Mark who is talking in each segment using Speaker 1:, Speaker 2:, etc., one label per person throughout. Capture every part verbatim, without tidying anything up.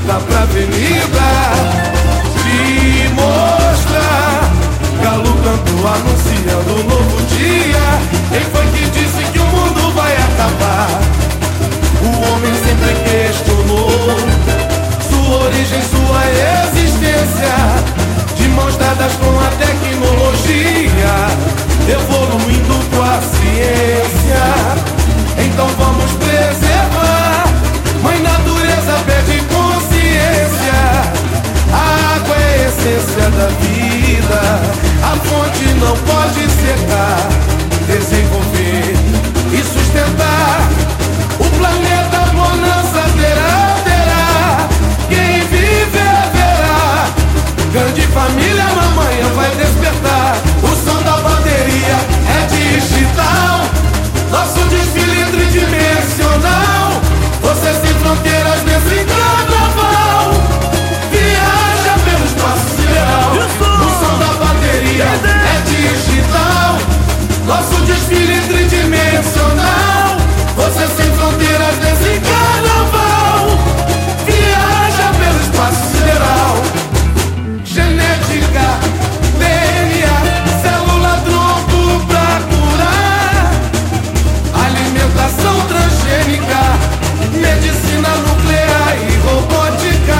Speaker 1: vida pra avenida te mostrar. Galo canto anunciando um novo dia. Quem foi que disse que o mundo vai acabar? O homem sempre questionou sua origem, sua existência. De mãos dadas com a tecnologia, evoluindo com a ciência. Então vamos preservar. Mãe natureza pede consciência. A água é a essência da vida. A fonte não pode secar. Desenvolver e sustentar o planeta, bonança terá, terá. Quem viver verá. Grande família, amanhã vai despertar. O som da bateria é digital. Nosso desfile tridimensional. Você sem fronteiras nesse carnaval. Viaja pelo espaço sideral. O som da bateria é digital. Nosso desfile tridimensional. Você sem fronteiras nesse carnaval. Viaja pelo espaço sideral. Genética, D N A, célula tronco pra curar. Alimentação transgênica, medicina nuclear e robótica.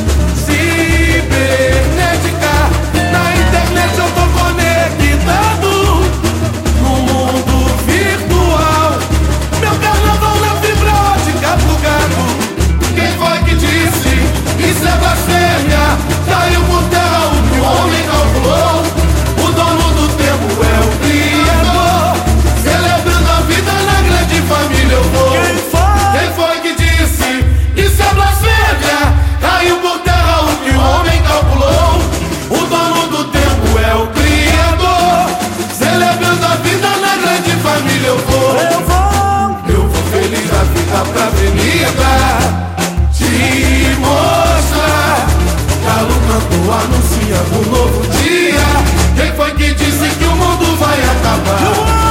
Speaker 1: Cibernética, na internet eu tô conectado. No mundo virtual, meu carnaval na fibra ótica plugado. Quem foi que disse isso é blasfêmia? Caiu por terra o que o homem calculou. O dono do tempo é o Criador. Celebrando a vida na grande família eu vou. Quem foi? Quem foi que disse isso é blasfêmia? Caiu por terra o que o homem calculou. O dono do tempo é o Criador. Celebrando a vida na grande família eu vou. Eu vou, eu vou feliz da vida pra avenida te mostrar. Galo canto anunciando um novo dia. Quem foi que disse que o mundo vai acabar?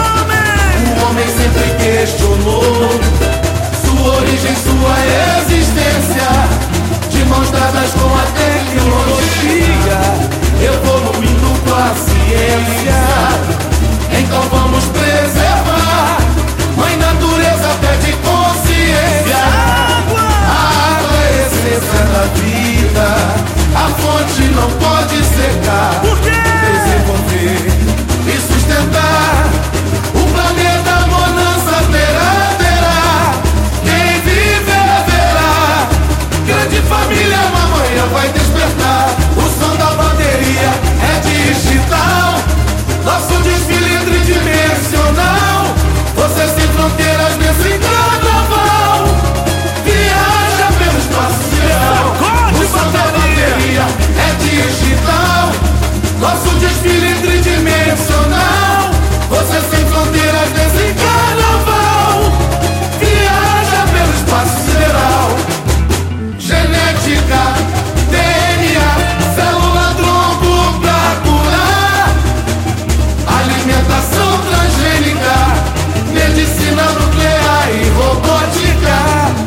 Speaker 1: O homem sempre questionou sua origem, sua existência. De mãos dadas com a tecnologia, evoluindo com a ciência. Então vamos preservar. Mãe natureza pede consciência. A água é a essência da vida. A fonte não pode secar. Desenvolver e sustentar o planeta, bonança terá, terá. Quem viver verá. Grande família, amanhã vai despertar. O som da bateria é digital. Nosso desfile tridimensional. Você sem fronteiras nesse carnaval. Viaja pelo espaço sideral. O som da bateria é digital. Nosso desfile tridimensional. Você sem fronteiras nesse carnaval. Viaja pelo espaço sideral. Genética, D N A, célula tronco pra curar. Alimentação transgênica, medicina nuclear e robótica.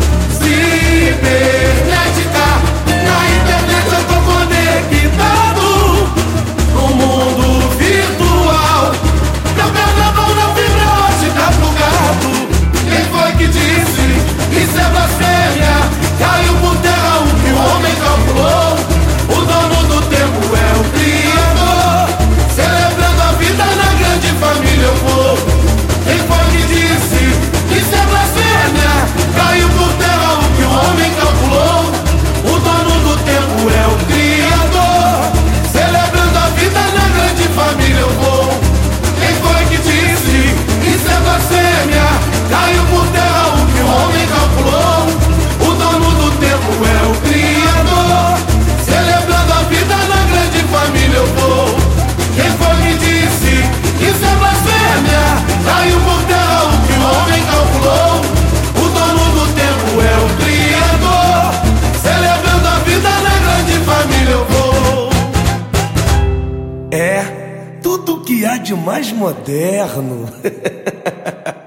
Speaker 1: Cibernética, na internet eu tô conectado. No mundo virtual, meu carnaval na fibra ótica plugado. Quem foi que disse isso é blasfêmia? Caiu por terra o que o homem calculou. O dono do tempo é o Criador. Celebrando a vida na grande família eu vou. Quem foi que disse isso é blasfêmia? Caiu por terra o que o homem calculou. O dono do tempo é o Criador. Celebrando a vida na grande família eu vou. Quem foi que disse isso é blasfêmia? Caiu por terra o que o homem calculou. O dono do tempo é o Criador. Celebrando a vida na grande família eu vou. Quem foi que disse isso é blasfêmia? Caiu por terra o que o homem calculou. O dono do tempo é o Criador. Celebrando a vida na grande família eu vou. É tudo que há de mais moderno.